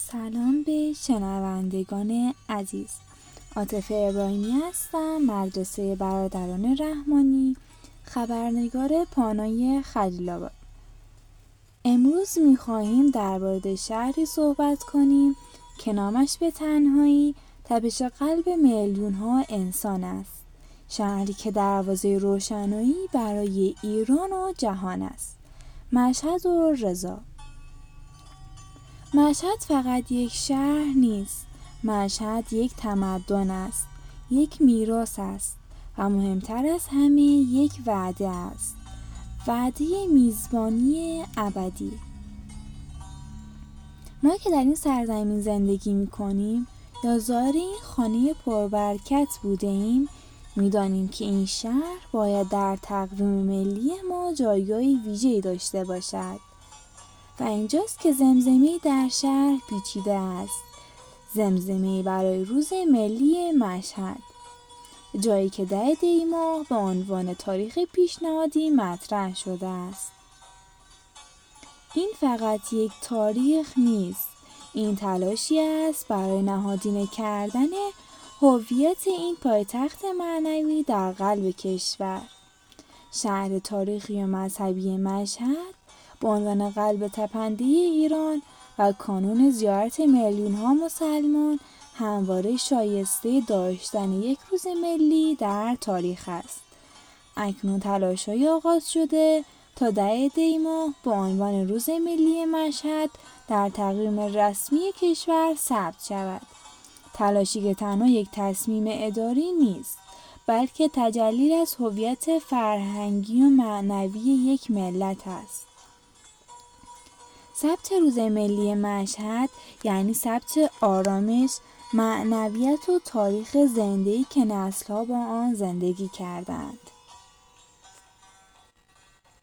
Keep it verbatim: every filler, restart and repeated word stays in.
سلام به شنوندگان عزیز. عاطفه ابراهیمی هستم، مدرسه برادران رحمانی، خبرنگار پانای خلیل آباد. امروز می‌خواهیم درباره شهری صحبت کنیم که نامش به تنهایی تپش قلب میلیون‌ها انسان است. شهری که دروازه روشنایی برای ایران و جهان است. مشهد و رضا. مشهد فقط یک شهر نیست. مشهد یک تمدن است، یک میراث است و مهمتر از همه یک وعده است. وعده میزبانی ابدی. ما که در این سرزمین زندگی می‌کنیم یا زائر این خانه پربرکت بوده ایم، می‌دانیم که این شهر باید در تقویم ملی ما جایگاهی ویژه‌ای داشته باشد. و اینجاست که زمزمه‌ای در شهر پیچیده است. زمزمه‌ای برای روز ملی مشهد، جایی که ده دی ماه به عنوان تاریخ پیشنهادی مطرح شده است. این فقط یک تاریخ نیست، این تلاشی است برای نهادینه کردن هویت این پایتخت معنوی در قلب کشور. شهر تاریخی و مذهبی مشهد به عنوان قلب تپنده ایران و کانون زیارت میلیون ها مسلمان همواره شایسته داشتن یک روز ملی در تاریخ است. اکنون تلاش‌های آغاز شده تا ده دی ماه به عنوان روز ملی مشهد در تقویم رسمی کشور ثبت شود. تلاشی که تنها یک تصمیم اداری نیست، بلکه تجلی از هویت فرهنگی و معنوی یک ملت است. ثبت روز ملی مشهد یعنی ثبت آرامش، معنویت و تاریخ زنده‌ای که نسل‌ها با آن زندگی کردند.